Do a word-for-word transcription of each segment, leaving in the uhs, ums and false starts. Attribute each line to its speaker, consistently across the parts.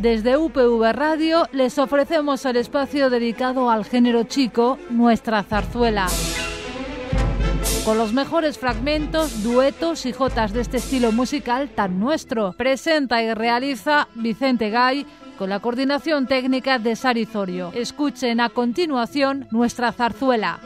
Speaker 1: Desde U P V Radio les ofrecemos el espacio dedicado al género chico, Nuestra Zarzuela. Con los mejores fragmentos, duetos y jotas de este estilo musical tan nuestro. Presenta y realiza Vicente Gay con la coordinación técnica de Sari Zorio. Escuchen a continuación Nuestra Zarzuela.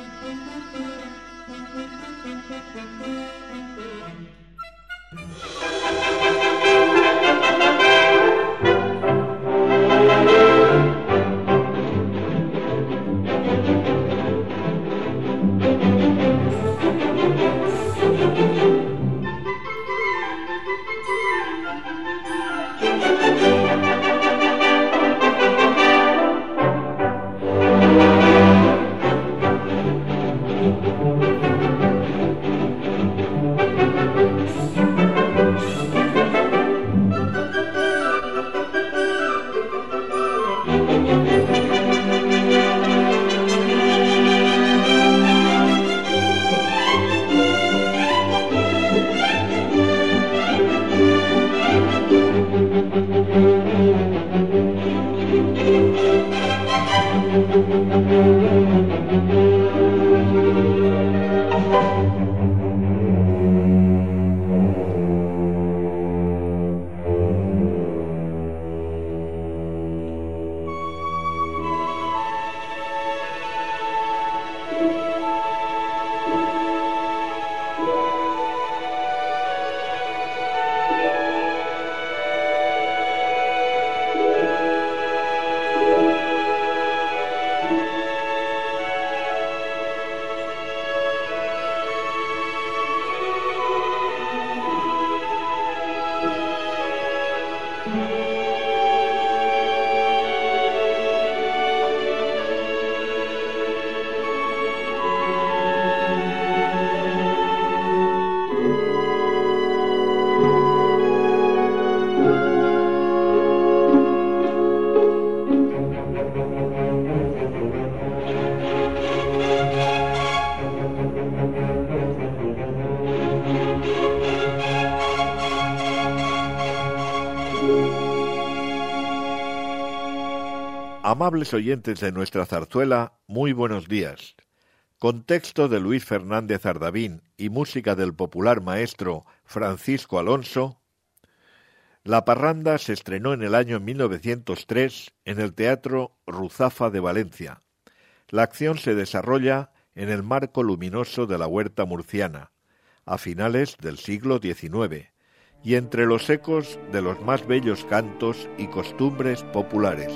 Speaker 2: Amables oyentes de Nuestra Zarzuela, muy buenos días. Con texto de Luis Fernández Ardavín y música del popular maestro Francisco Alonso, La Parranda se estrenó en el año mil novecientos tres en el Teatro Ruzafa de Valencia. La acción se desarrolla en el marco luminoso de la huerta murciana, a finales del siglo diecinueve, y entre los ecos de los más bellos cantos y costumbres populares.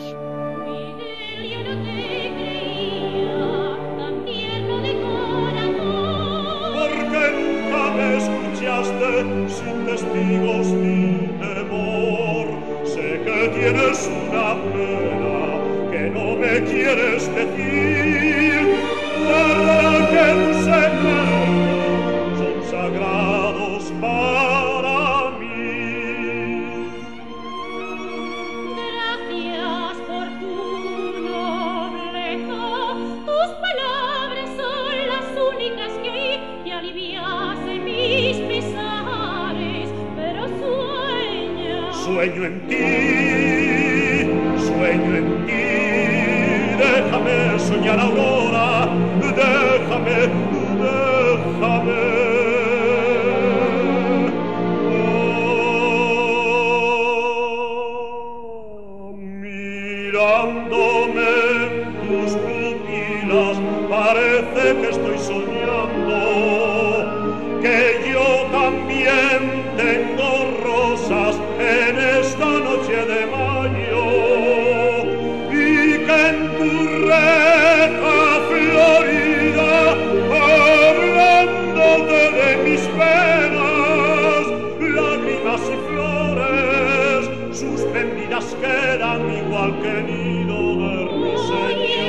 Speaker 3: Sin testigos ni temor, sé que tienes una pena que no me quieres decir. Guarda que tus secretos son sagrados para mí.
Speaker 4: Gracias por tu nobleza, tus palabras son las únicas que me aliviasen mis pesares.
Speaker 3: Sueño en ti, sueño en ti, déjame soñar, Aurora, déjame, déjame. Oh, mirándome tus pupilas, parece que estoy soñando, que yo también tengo rosas en esta noche de mayo, y que en tu reja florida, hablándote de mis penas, lágrimas y flores suspendidas quedan igual que nido de ruiseñor.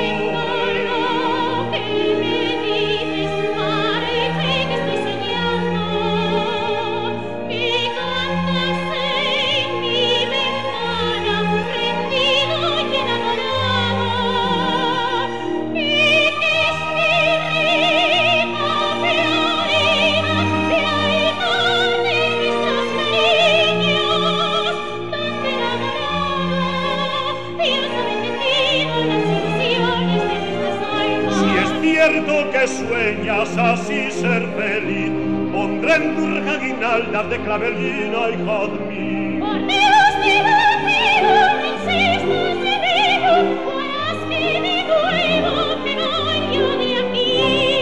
Speaker 3: cierto que sueñas así ser feliz, pondré en tu reja guirnaldas de clavelina, hija mía.
Speaker 4: Por Dios te lo pido, no insistas en ello, harás que de nuevo me voy yo de aquí.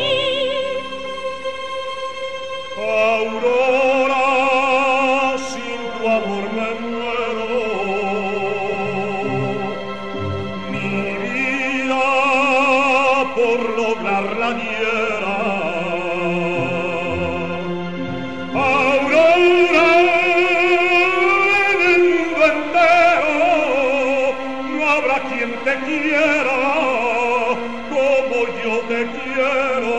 Speaker 3: Aurora, sin tu amor me muero, mi vida por lograrla diera. Aurora, en el mundo entero no habrá quien te quiera como yo te quiero.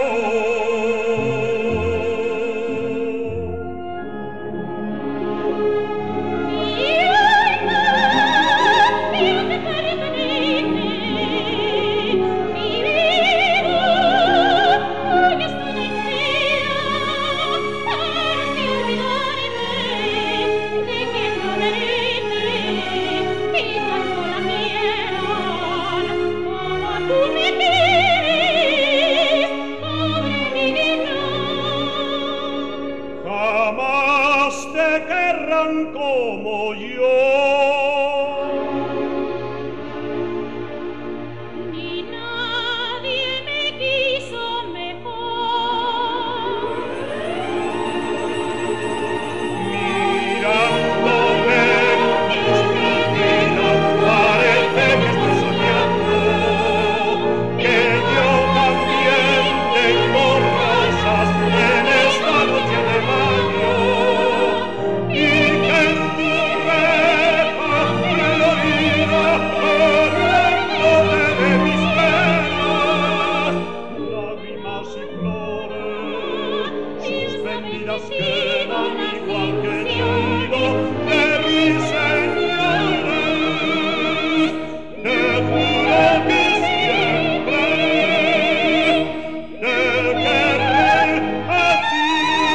Speaker 3: Como yo,
Speaker 4: Ni nadie me quiso mejor.
Speaker 3: mirándome distinguida, parece que estoy soñando, que yo también tengo rosas en esta noche de mayo. Quedan igual que nido de mis señores. Te juro que siempre te querré a ti.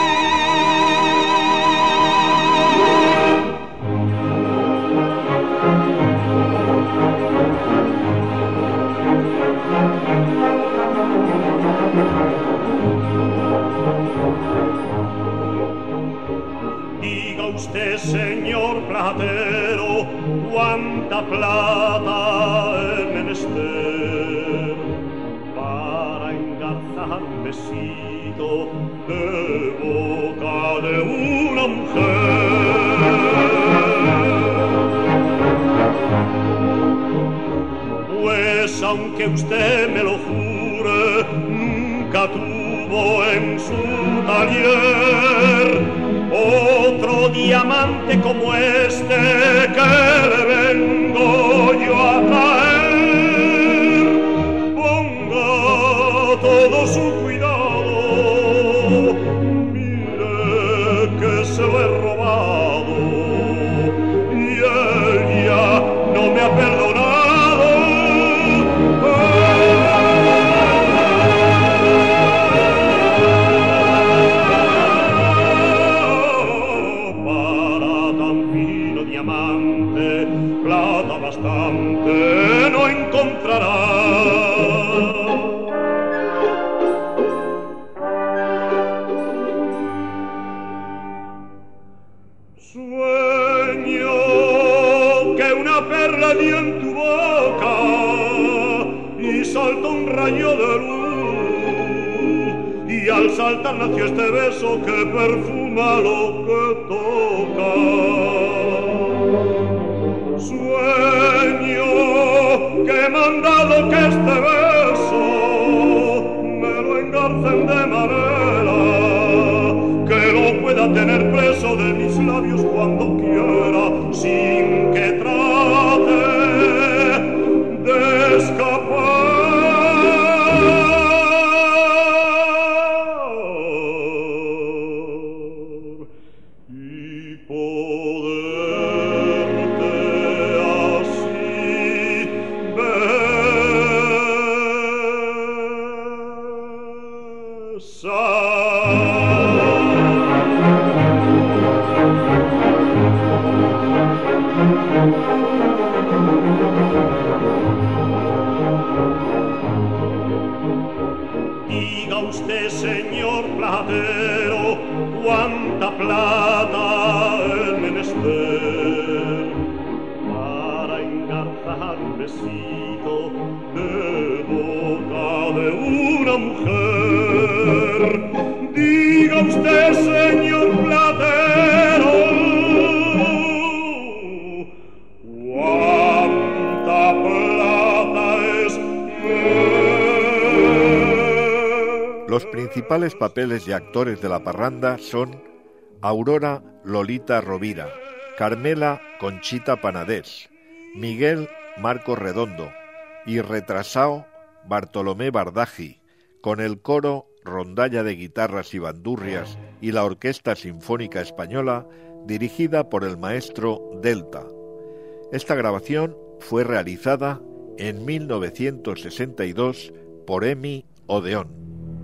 Speaker 3: Diga usted, señor platero, cuánta plata he menester para engarzar un besito de boca de una mujer. Pues aunque usted me lo jure, nunca tuvo en su taller otro diamante como este que le vengo yo a traer. Ponga todo su cuidado, mire que se lo he robado y ella no me ha perdonado. Plata bastante no encontrará. Sueño que una perla dio en tu boca y saltó un rayo de luz, y al saltar nació este beso que perfuma lo que toca. Sueño que he mandado que este beso me lo engarcen de manera que lo pueda tener preso de mis labios cuando quiera, sin que trate de escapar. Y poderte así besar. usted, señor platero, cuánta plata es menester para engarzar un besito de boca de una mujer. Diga usted, señor platero, cuánta plata es menester.
Speaker 2: Los principales papeles y actores de la parranda son Aurora Lolita Rovira, Carmela Conchita Panadés, Miguel Marco Redondo y retrasao Bartolomé Bardaji, con el coro Rondalla de Guitarras y Bandurrias y la Orquesta Sinfónica Española, dirigida por el maestro Delta. Esta grabación fue realizada en mil novecientos sesenta y dos por Emi Odeón.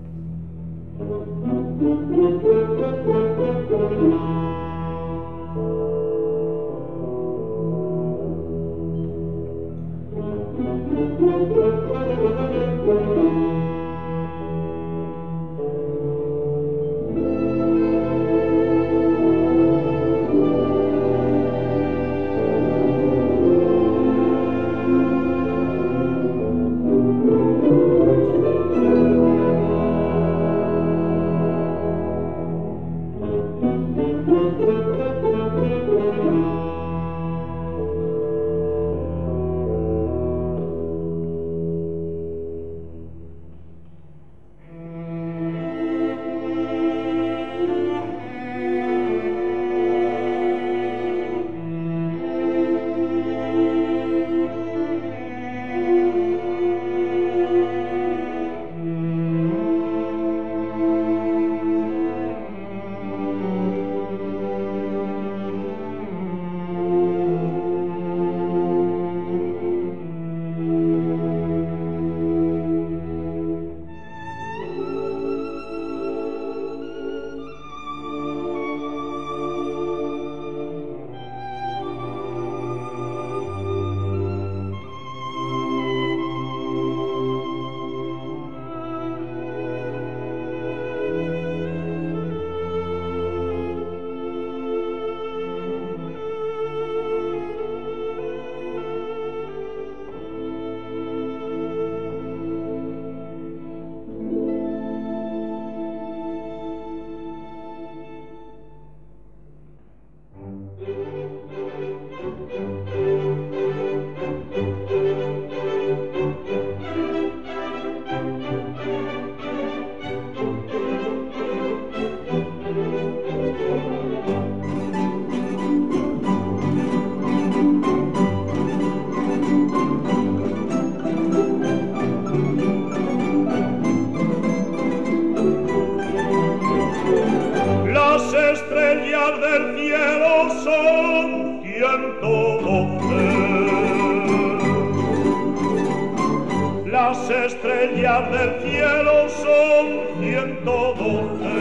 Speaker 3: Las estrellas del cielo son ciento doce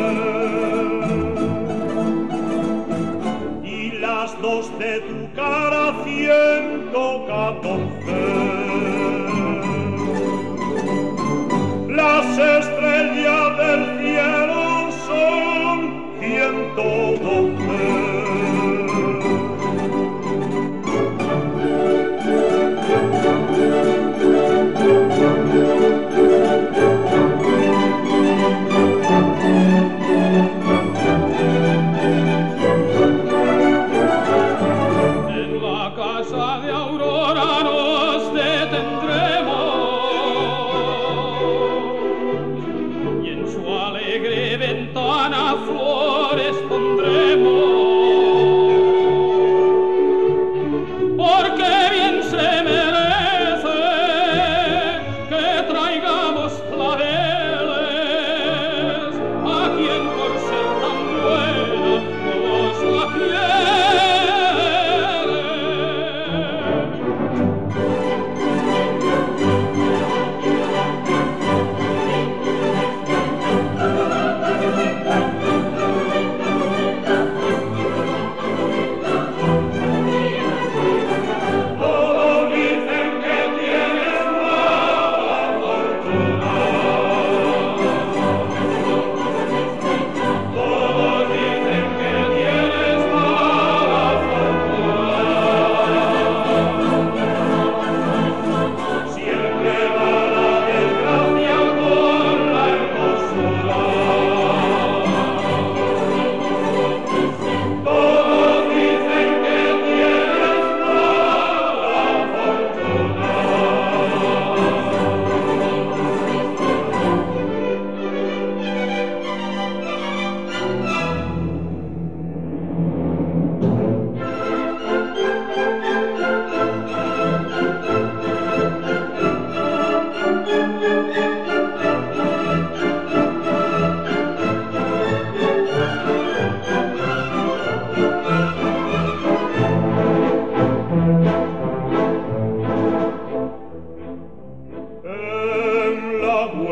Speaker 3: y las dos de tu cara ciento catorce. Las estrellas del cielo son ciento doce.
Speaker 5: En la casa de Aurora nos detendremos y en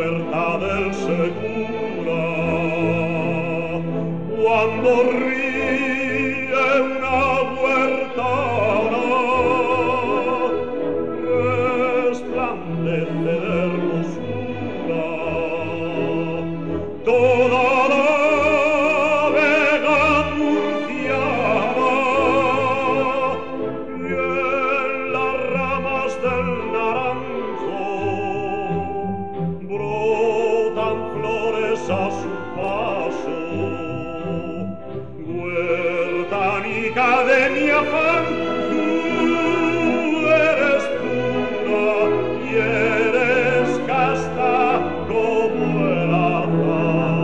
Speaker 3: huerta del Segura, cuando ríe una huertana, resplandece de hermosura toda la vega murciana, y en las ramas del naranjo brotan flores a su paso. Huertanica de mi afán, tú eres pura y eres casta como el azar.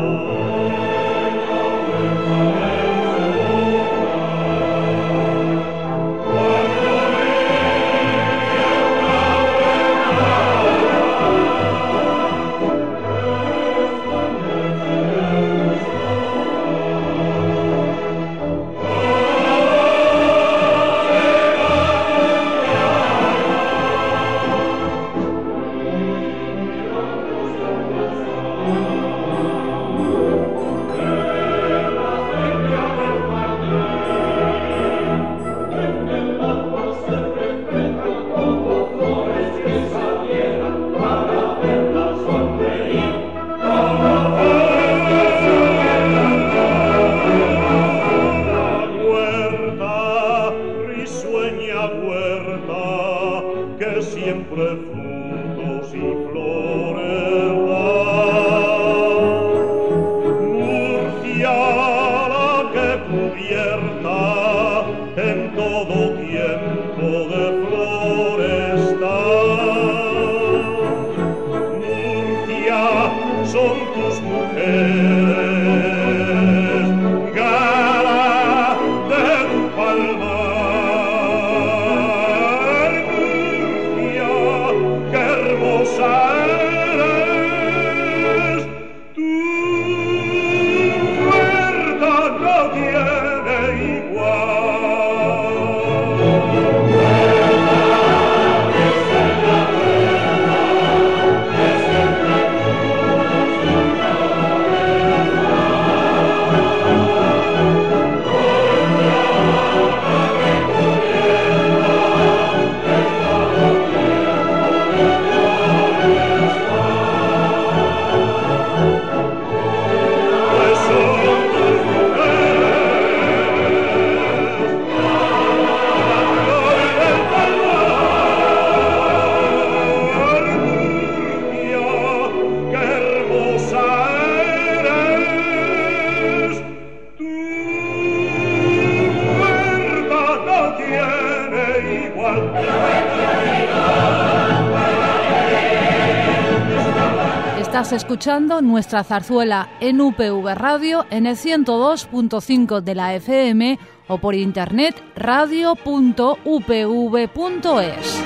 Speaker 1: Estás escuchando Nuestra Zarzuela en U P V Radio en el ciento dos punto cinco de la F M o por internet radio punto u p v punto es.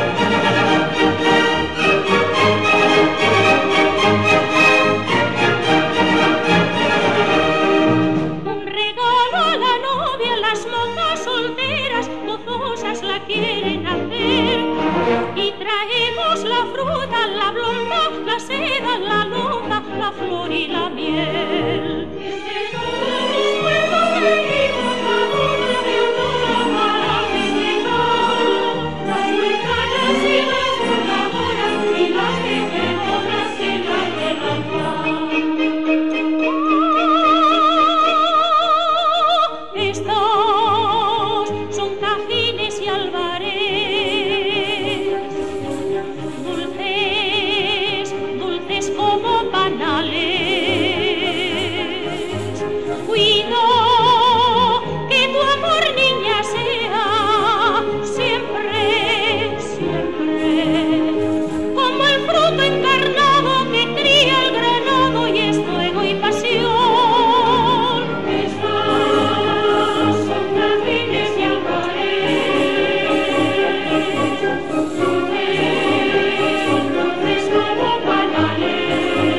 Speaker 4: Un regalo a la novia, las mozas solteras gozosas la quieren hacer, y traemos la fruta, la blonda, la seda, la loza, la flor y la miel. Desde todos los pueblos venimos la boda de honor para festejar las huertanas y las bordadoras y las tejedoras en la de la Estos son cajines y albarés, dulces, dulces como panales. Cuido que tu amor, niña, sea siempre, siempre como el fruto encarnado que cría el granado y es fuego y pasión. Estas son jardines y albares, dulces, dulces como panales.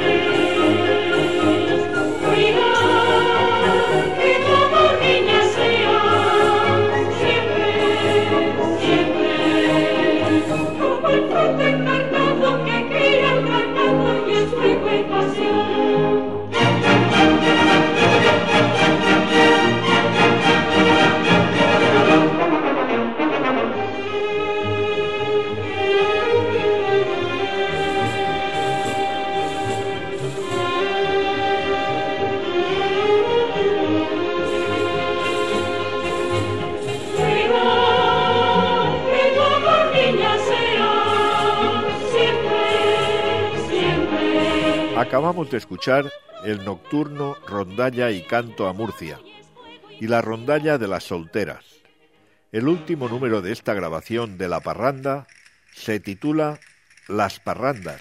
Speaker 4: Cuida que tu amor, niña, sea siempre, siempre como el fruto encarnado que cría el
Speaker 2: Acabamos de escuchar el nocturno Rondalla y Canto a Murcia y la Rondalla de las Solteras. El último número de esta grabación de La Parranda se titula Las Parrandas.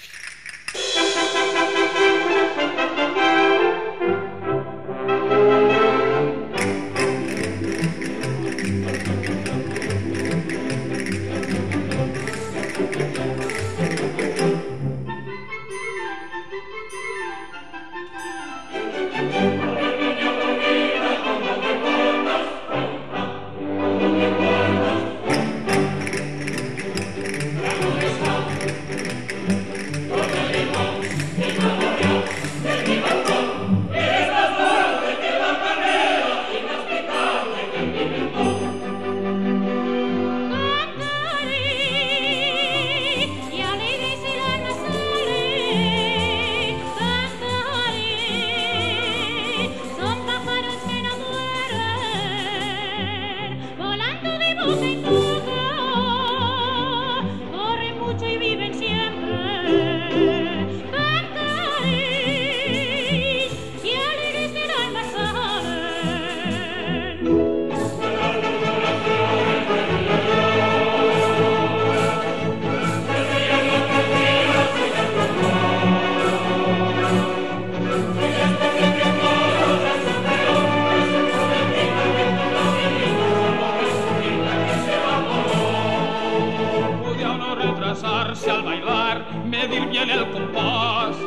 Speaker 5: Al bailar, medir bien el compás.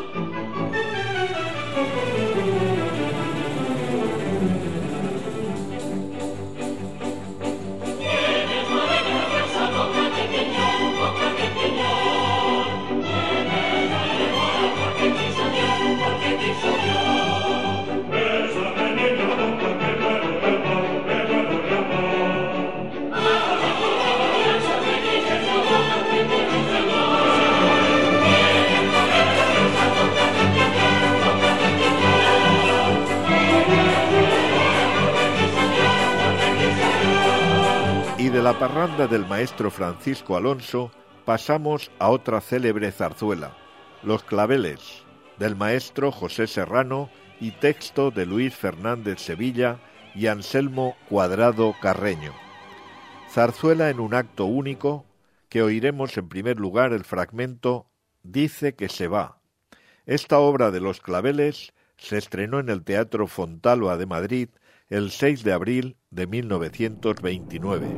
Speaker 2: Y de la parranda del maestro Francisco Alonso pasamos a otra célebre zarzuela, Los Claveles, del maestro José Serrano y texto de Luis Fernández Sevilla y Anselmo Cuadrado Carreño. Zarzuela en un acto único que oiremos en primer lugar el fragmento Dice que se va. Esta obra de Los Claveles se estrenó en el Teatro Fontaloa de Madrid el seis de abril de mil novecientos veintinueve.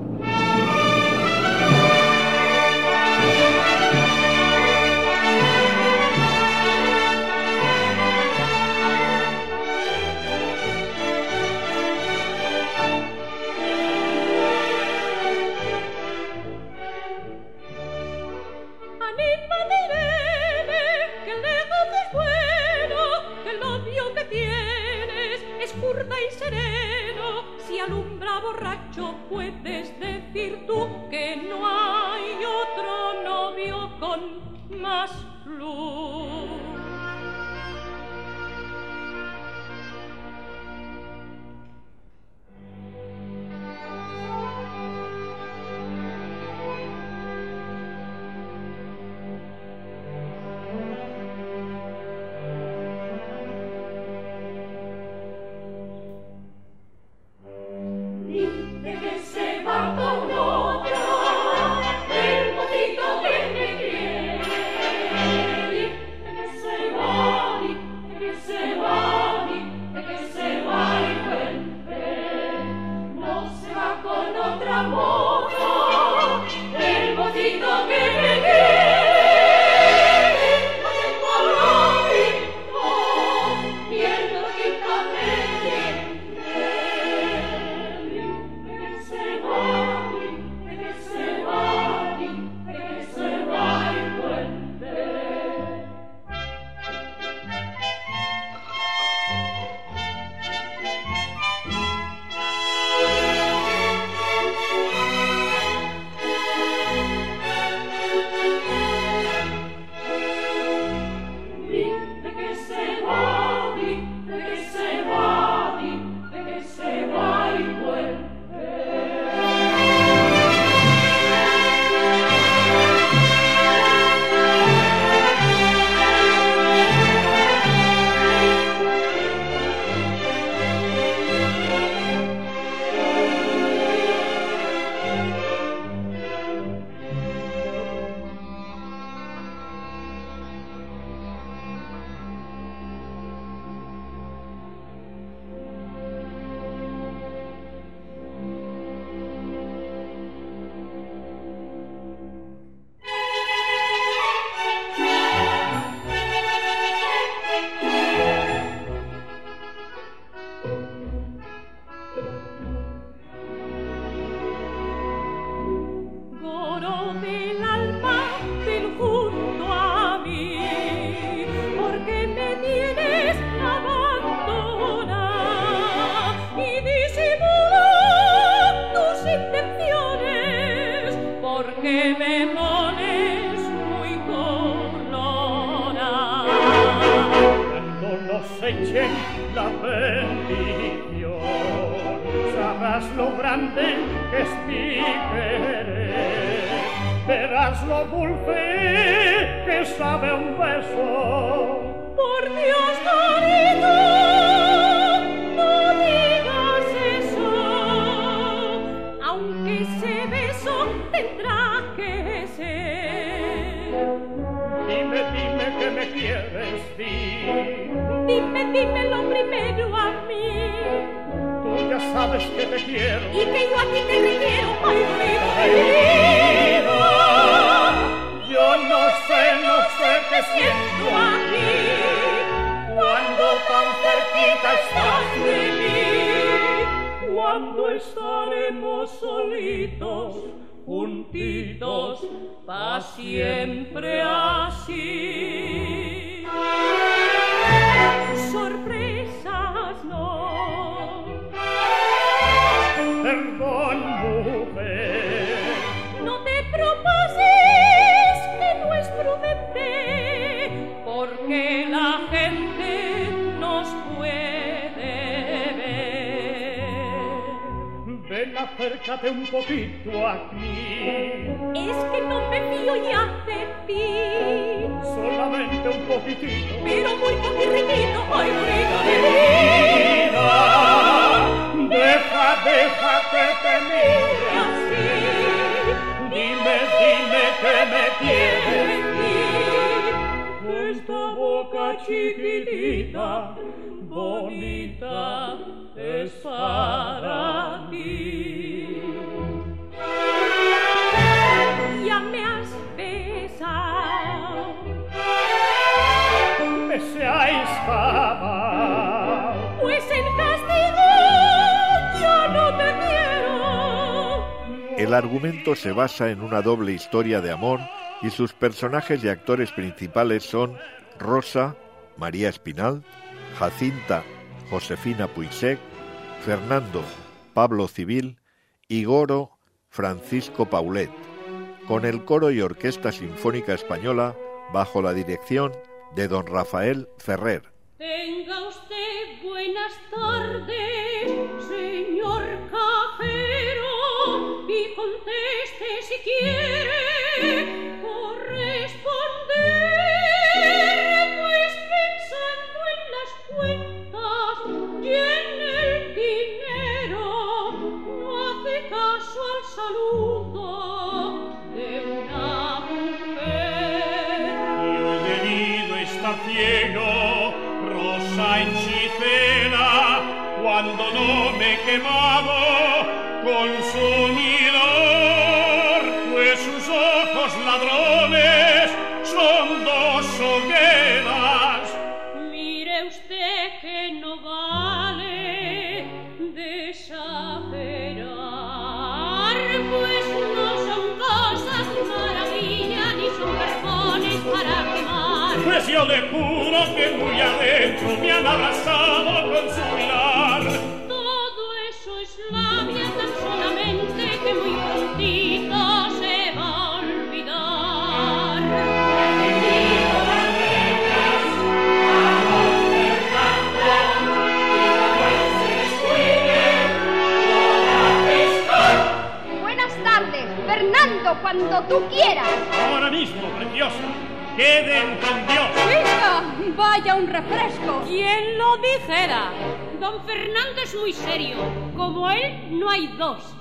Speaker 4: Y sereno, si alumbra borracho, puedes decir tú que no hay otro novio con más luz.
Speaker 3: nos echen la bendición, sabrás lo grande que es mi querer, verás lo dulce que sabe un beso.
Speaker 4: Por Dios, Dorito, no digas eso, aunque ese beso tendrá que ser.
Speaker 3: Dime, dime que me quieres, di.
Speaker 4: Dime, dímelo primero a mí.
Speaker 3: Tú ya sabes que te quiero
Speaker 4: y que yo a ti te requiero. Ay,
Speaker 3: Ay, vida, yo no sé, no sé qué siento
Speaker 4: aquí
Speaker 3: cuando tan cerquita estás de
Speaker 4: mí. Cuando estaremos solitos, juntitos, pa' siempre así. Sorpresas no.
Speaker 3: Perdón, mujer.
Speaker 4: No te propases, que no es prudente, porque la gente nos puede ver.
Speaker 3: Ven, acércate un poquito aquí.
Speaker 4: Es que no me fío ya de ti.
Speaker 3: Solamente un poquitito,
Speaker 4: pero muy poquitito. Ay,
Speaker 3: vida, deja, deja que te mire
Speaker 4: así.
Speaker 3: Dime, dime que me quieres.
Speaker 4: Esta boca chiquitita, bonita, es para ti. Ya me has besado,
Speaker 3: me se ha escapado,
Speaker 4: pues en castigo yo no te quiero.
Speaker 2: El argumento se basa en una doble historia de amor y sus personajes y actores principales son Rosa, María Espinal, Jacinta, Josefina Puigset, Fernando, Pablo Civil y Goro, Francisco Paulet, con el coro y orquesta sinfónica española bajo la dirección de don Rafael Ferrer.
Speaker 4: Tenga usted buenas tardes, señor cajero, y conteste si quiere corresponder, pues pensando en las cuentas y en el dinero, no hace caso al saludo de una mujer.
Speaker 3: Y el debido está ciego, Rosa hechicera, cuando no me he quemado consumidor, pues sus ojos ladrones son dos hogueras.
Speaker 4: Mire usted que no vale desaferar, pues no son cosas maravillas ni son carbones para quemar.
Speaker 3: Pues yo le juro que muy adentro me han abrazado con su mirar.
Speaker 4: Todo eso es labia tan solamente que muy prontito se va a olvidar.
Speaker 6: Buenas tardes, Fernando, cuando tú quieras.
Speaker 3: Ahora mismo, preciosa, queden con Dios.
Speaker 6: Venga, vaya un refresco.
Speaker 4: ¿Quién lo dijera? Don Fernando es muy serio. Como él, no hay dos.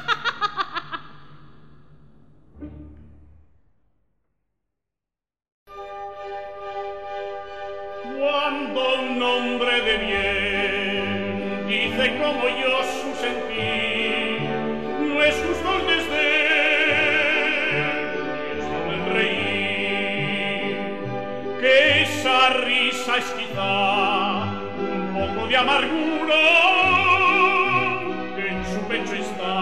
Speaker 3: Cuando un hombre de bien dice como yo su sentir, no es justo el desdén, es solo el reír, que esa risa es quizá un poco de amargura que en su pecho está,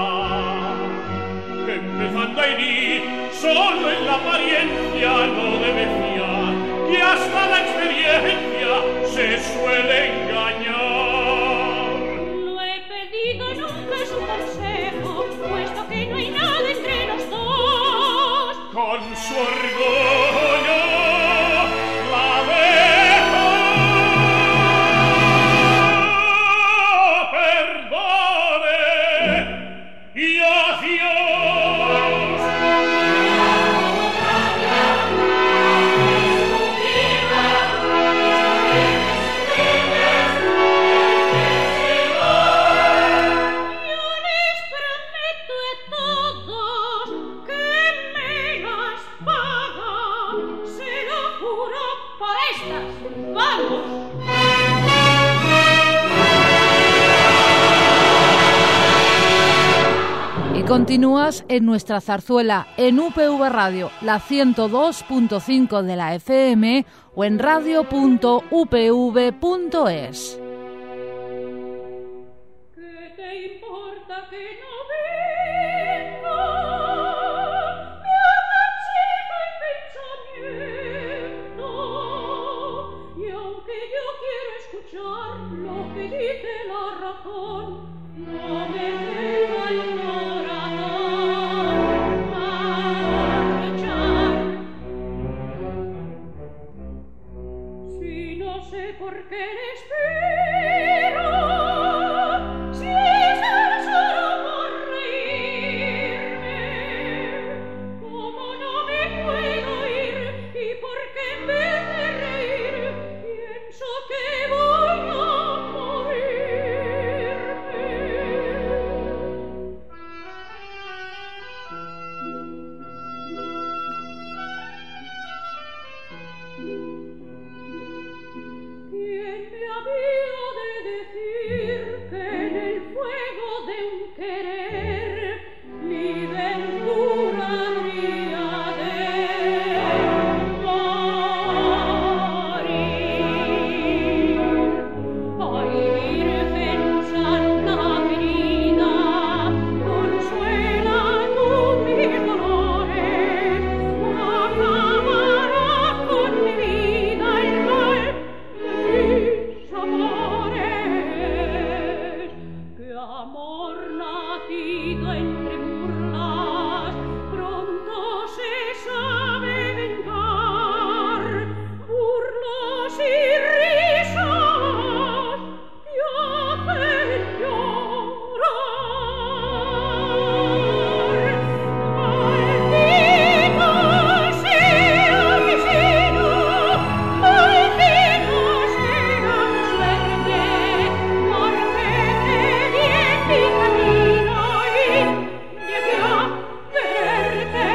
Speaker 3: que empezando a herir solo en la apariencia no debe fiar, que hasta la experiencia se suele engañar.
Speaker 4: No he pedido nunca su consejo, puesto que no hay nada entre los dos.
Speaker 3: Con su orgullo la dejo.
Speaker 4: por estas. ¡Vamos!
Speaker 1: Y continúas en nuestra zarzuela en U P V Radio, la ciento dos punto cinco de la F M o en radio punto u p v punto es.
Speaker 4: ¿Qué te importa que no venga? Me aconseja el pensamiento. Y aunque yo quiero escuchar lo que dice la razón, no me deja el corazón marchar. Si no sé por qué le espero, si es tan solo por reírme, como no me puedo ir, y porque en vez de reír pienso que voy a morirme. ¿Quién me había de decir que en el fuego de un querer mi ventura habría de morir? Ay, Virgen Santa querida, consuela tú mis dolores, acabará con mi vida el mal de mis amores. Que amor nacido entre burlas pronto se sabe vengar, burlas y risas que hacen llorar. Maldita sea mi sino, maldita sea mi suerte, porque te vi en mi camino y llegué a verte.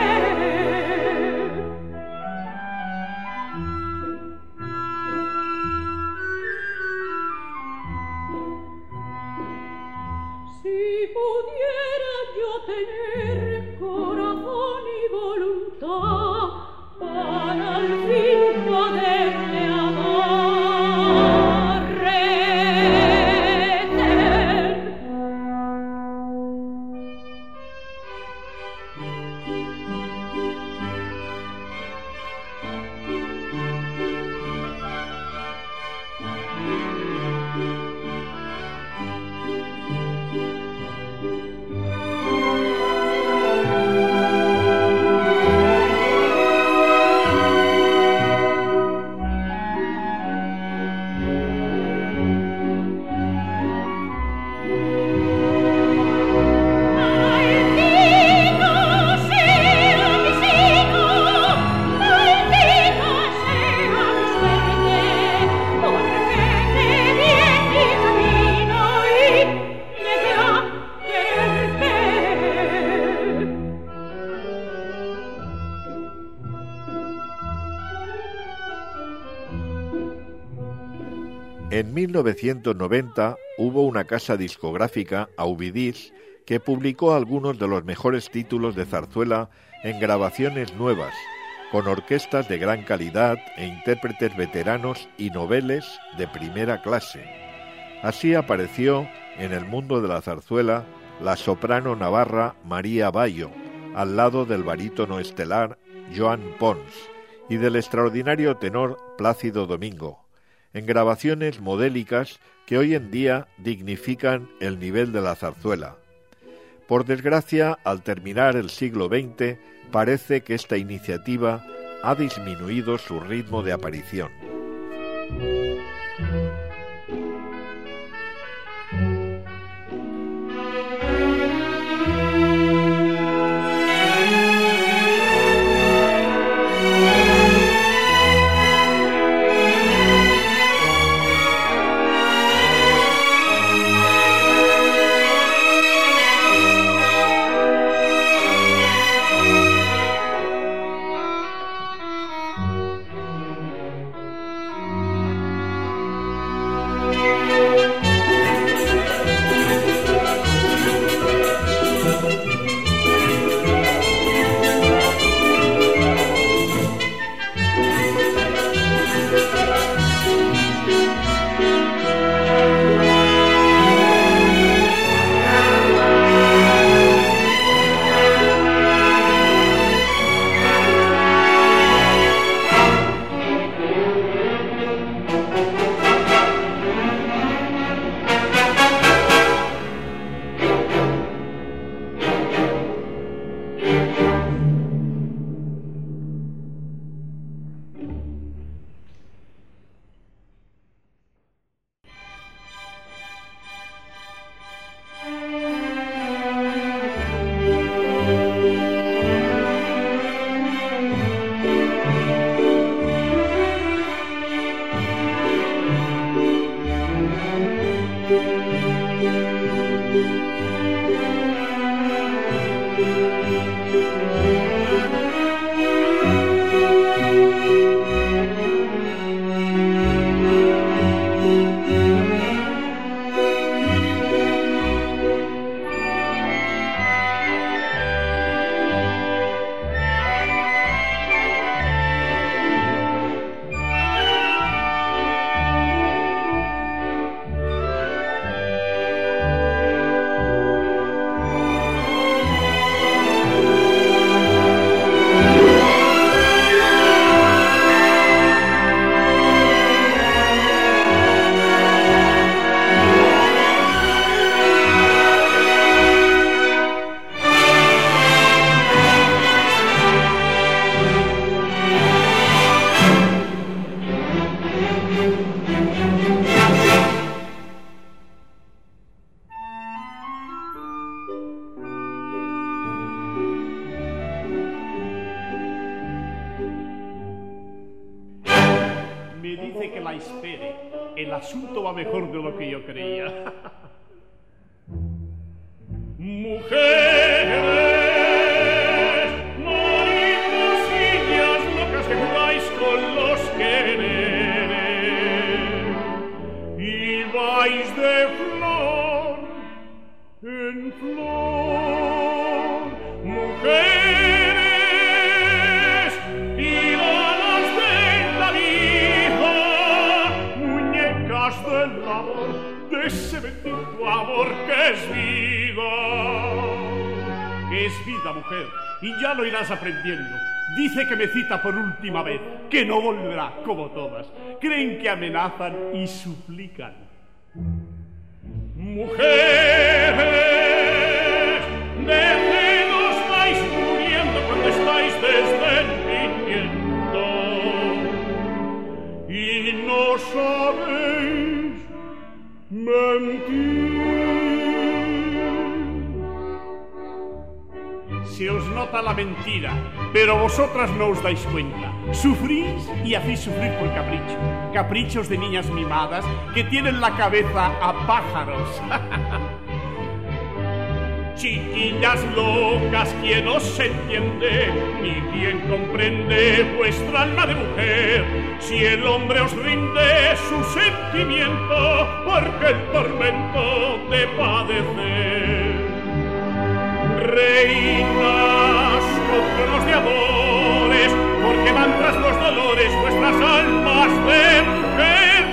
Speaker 4: Si pudiera yo tener corazón y voluntad para al fin poderle aborrecer.
Speaker 2: En mil novecientos noventa hubo una casa discográfica, Auvidis, que publicó algunos de los mejores títulos de zarzuela en grabaciones nuevas, con orquestas de gran calidad e intérpretes veteranos y noveles de primera clase. Así apareció en el mundo de la zarzuela la soprano navarra María Bayo, al lado del barítono estelar Joan Pons y del extraordinario tenor Plácido Domingo, en grabaciones modélicas que hoy en día dignifican el nivel de la zarzuela. Por desgracia, al terminar el siglo veinte, parece que esta iniciativa ha disminuido su ritmo de aparición.
Speaker 7: me dice que la espere. El asunto va mejor de lo que yo creía. Mujeres, mariposillas locas que jugáis con los quereres y vais de flor en flor. Mujeres, tiranas de la vida, muñecas del amor, de ese bendito amor que es vida. Que es vida, mujer, y ya lo irás aprendiendo. Dice que me cita por última vez, que no volverá como todas. Creen que amenazan y suplican. Mujeres, de celos vais muriendo cuando estáis descendiendo y no sabéis mentir. Se os nota la mentira, pero vosotras no os dais cuenta. Sufrís y hacéis sufrir por capricho. Caprichos de niñas mimadas que tienen la cabeza a pájaros. Chiquillas locas, ¿quién os entiende? Ni quien comprende vuestra alma de mujer. Si el hombre os rinde su sentimiento, porque el tormento de padecer. Reinas con tronos de amores, porque van tras los dolores vuestras almas de mujer.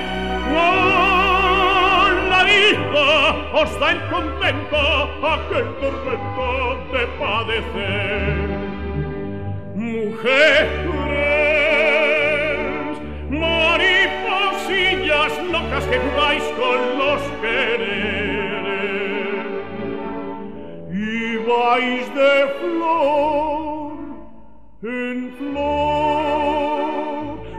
Speaker 7: ¡Oh, la vida os da el contento, aquel tormento de padecer! Mujeres, mariposillas locas que jugáis con los quereres y vais de flor en flor.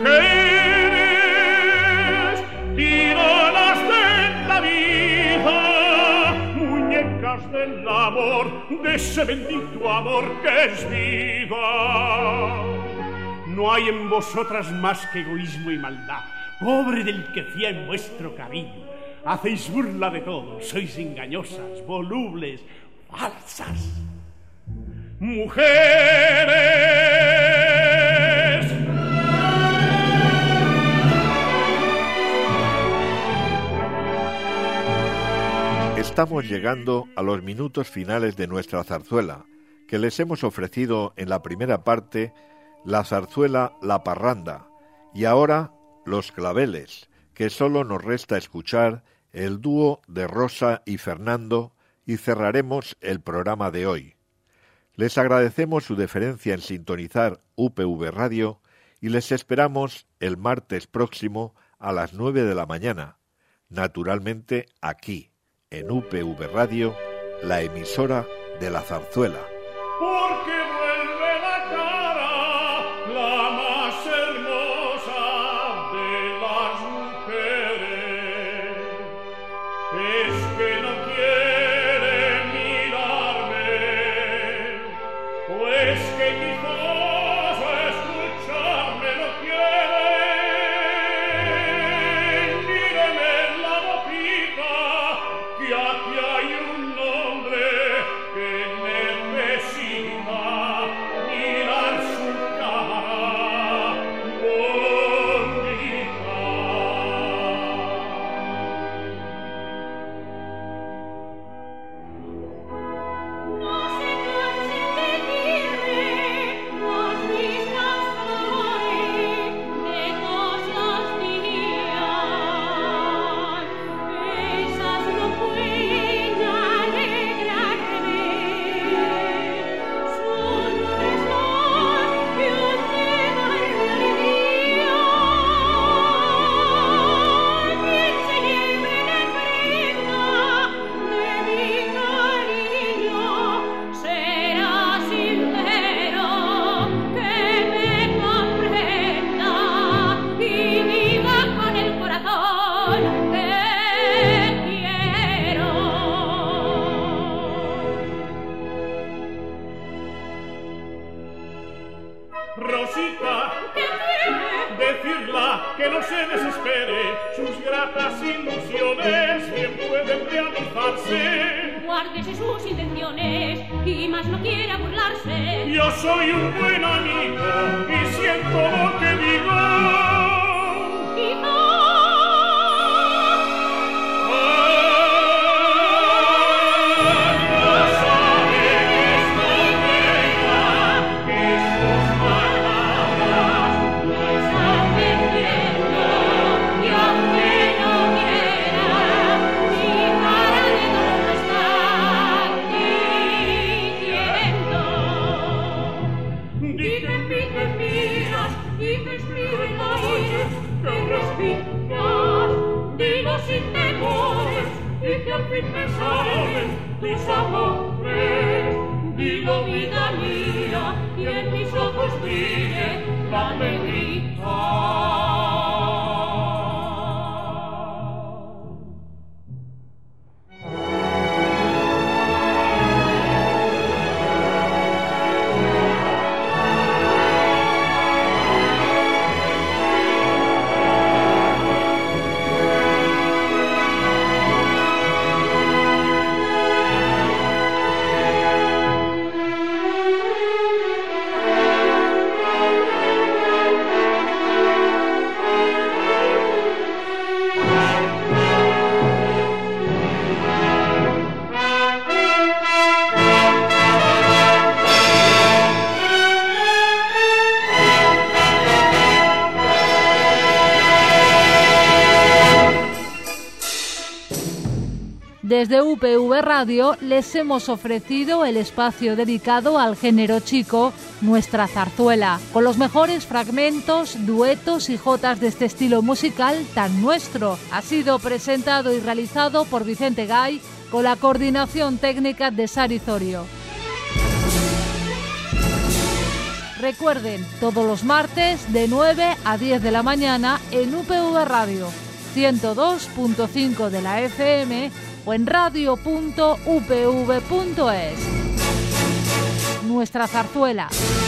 Speaker 7: Mujeres, tiranas de la vida, muñecas del amor, de ese bendito amor que es vida. No hay en vosotras más que egoísmo y maldad. Pobre del que fía en vuestro cariño. Hacéis burla de todo, sois engañosas, volubles, falsas. Mujeres,
Speaker 2: estamos llegando a los minutos finales de nuestra zarzuela, que les hemos ofrecido en la primera parte la zarzuela La Parranda y ahora Los Claveles, que solo nos resta escuchar el dúo de Rosa y Fernando y cerraremos el programa de hoy. Les agradecemos su deferencia en sintonizar U P V Radio y les esperamos el martes próximo a las nueve de la mañana, naturalmente aquí, en U P V Radio, la emisora de la zarzuela.
Speaker 7: Porque vuelve la cara, la más hermosa de las mujeres. Es que no quiere mirarme, pues que quizás escucharme no quiere. Míreme la boquita, que aquí hay un hombre que necesita. Animémosla, que no se desespere, sus gratas ilusiones bien pueden realizarse.
Speaker 4: Guárdese sus intenciones y más no quiera burlarse.
Speaker 7: Yo soy un buen amigo y siento lo que digo.
Speaker 4: Quizá
Speaker 7: me sabes tus amores, digo vida mía, y en mis ojos brille la alegría.
Speaker 1: Desde U P V Radio les hemos ofrecido el espacio dedicado al género chico, Nuestra Zarzuela, con los mejores fragmentos, duetos y jotas de este estilo musical tan nuestro. Ha sido presentado y realizado por Vicente Gay, con la coordinación técnica de Sari Zorio. Recuerden, todos los martes de nueve a diez de la mañana en U P V Radio, ciento dos punto cinco de la F M o en radio punto u p v punto es. Nuestra Zarzuela.